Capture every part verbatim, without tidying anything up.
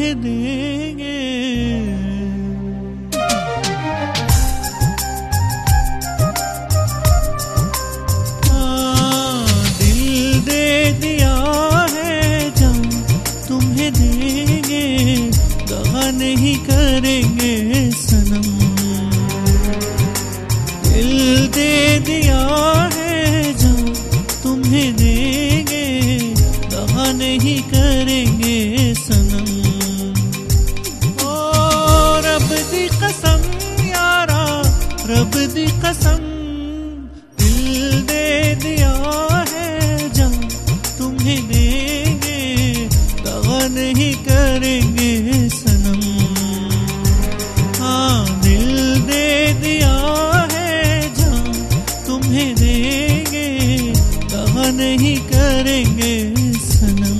तुम्हें देंगे। हाँ, दिल दे दिया है जान तुम्हें देंगे, दगा नहीं करेंगे सनम। दिल दे दिया है जान तुम्हें देंगे, दगा नहीं करेंगे सनम। ओ रब दी कसम यारा, रब दी कसम, दिल दे दिया है जान तुम्हें देंगे, दगा नहीं करेंगे सनम। हाँ, दिल दे दिया है जान तुम्हें देंगे, दगा नहीं करेंगे सनम।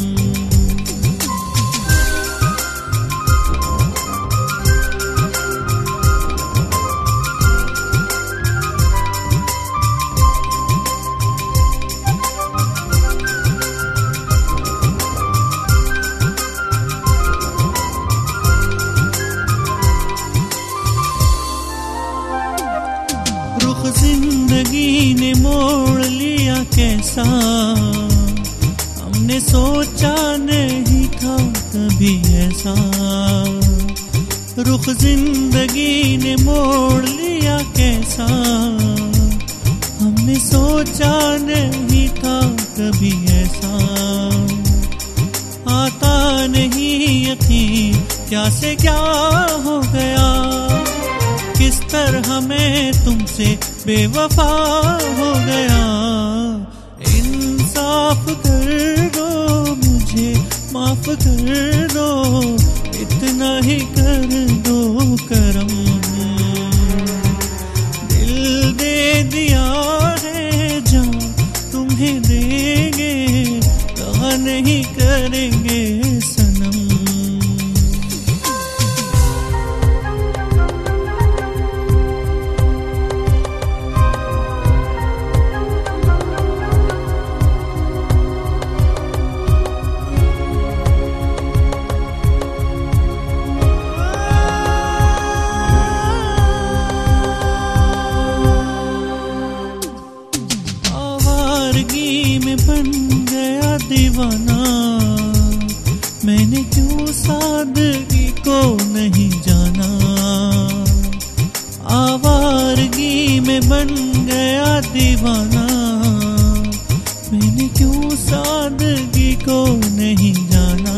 रुख जिंदगी ने मोड़ लिया कैसा, हमने सोचा नहीं था कभी ऐसा। रुख जिंदगी ने मोड़ लिया कैसा, हमने सोचा नहीं था कभी ऐसा। आता नहीं यकीन क्या से क्या हो गया, किस तरह मैं तुमसे बेवफा हो गया। इंसाफ कर दो मुझे, माफ कर दो, इतना ही कर दो करम। दिल दे दिया है जान तुम्हें देंगे, दगा नहीं करेंगे सनम। में बन गया दीवाना, मैंने क्यों सादगी को नहीं जाना। आवारगी में बन गया दीवाना, मैंने क्यों सादगी को नहीं जाना।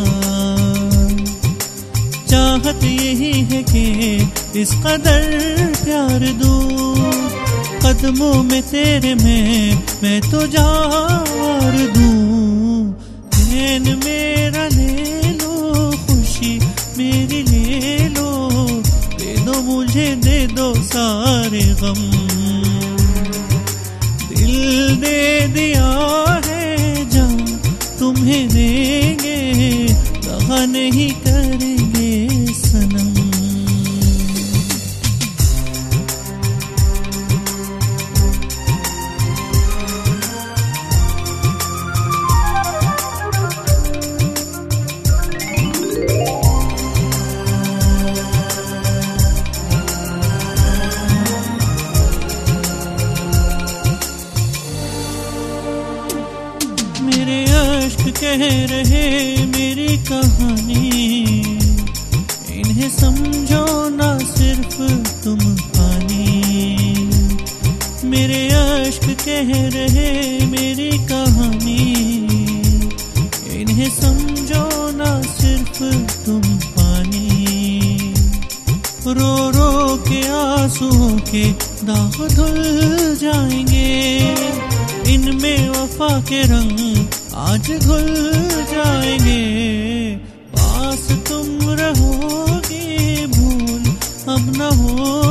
चाहत यही है कि इस कदर प्यार दूं, कदमों में तेरे में मैं तो जार दूं। चैन मेरा ले लो, खुशी मेरी ले लो, दे दो मुझे दे दो सारे गम। दिल दे दिया है जान तुम्हें देंगे, दगा नहीं करेंगे सनम। मेरे अश्क कह रहे मेरी कहानी, इन्हें समझो ना सिर्फ तुम पानी। मेरे अश्क कह रहे मेरी कहानी, इन्हें समझो ना सिर्फ तुम पानी। रो रो के आंसुओं के दाग धुल जाएंगे, इनमें वफा के रंग आज घुल जाएंगे। पास तुम रहोगे भूल अब न हो